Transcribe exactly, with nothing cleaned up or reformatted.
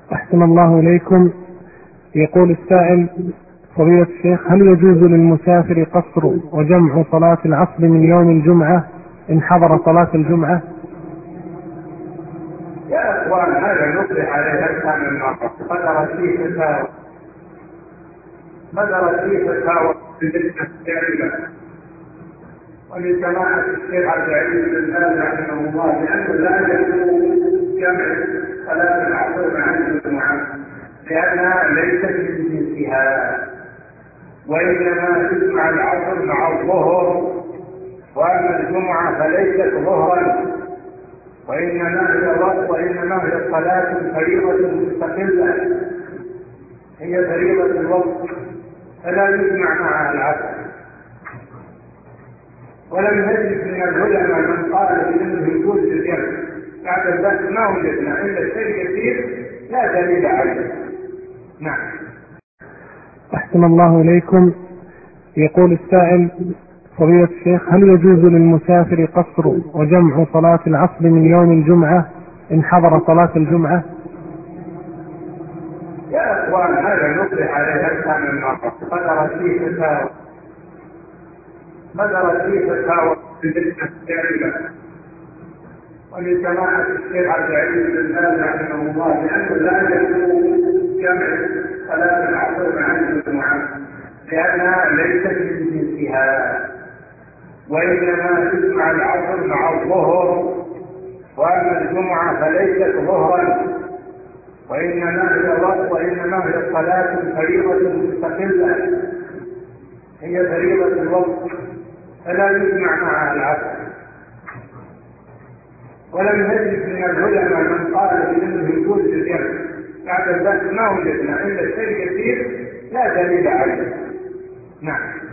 أحسن الله إليكم. يقول السائل: فضيلة الشيخ، هل يجوز للمسافر قصر وجمع صلاة العصر من يوم الجمعة إن حضر صلاة الجمعة؟ يا أخوان، هذا نطلع عليه أكثر من مرة. بدرت فيه فتاوى بدرت فيه فتاوى بالنسبة للجامعة ولجماعة الشيخ عبد العزيز بن باز رحمه الله، لأنه لا يجوز جمع صلاة العصر مع الجمعة لأنها ليست من جنسها، وإنما تجمع العصر مع الظهر، وأما الجمعة فليست ظهرا، وإنما هي وقت وإنما هي صلاة فريضة مستقلة، هي فريضة الوقت، فلا يجمع معها العصر. ولم نجد من العلماء من قال بأنه يجوز الجمع بعد البحث، ما وجدنا إلا الشيء كثير لا دليل عليه. نعم. أحسن الله إليكم. يقول السائل: فضيلة الشيخ، هل يجوز للمسافر قصر وجمع صلاة العصر من يوم الجمعة إن حضر صلاة الجمعة؟ يا أخوان، هذا نطلع عليه أكثر من مرة. بدرت فيه فتاوى بدرت فيه فتاوى بالنسبة للجامعة ولجماعة الشيخ عبد العزيز بن باز رحمه الله، لأنه لا يجوز جمع صلاة العصر مع الجمعة لأنها ليست من جنسها، وإنما تجمع العصر مع الظهر، وأما الجمعة فليست ظهرا، وإنما هي وقت وإنما هي صلاة فريضة مستقلة، هي فريضة الوقت، فلا يجمع معها العصر. ولم نجد من العلماء من قال بأنه يجوز الجمع بعد البحث، ما وجدنا إلا الشيء كثير لا دليل عليه. نعم.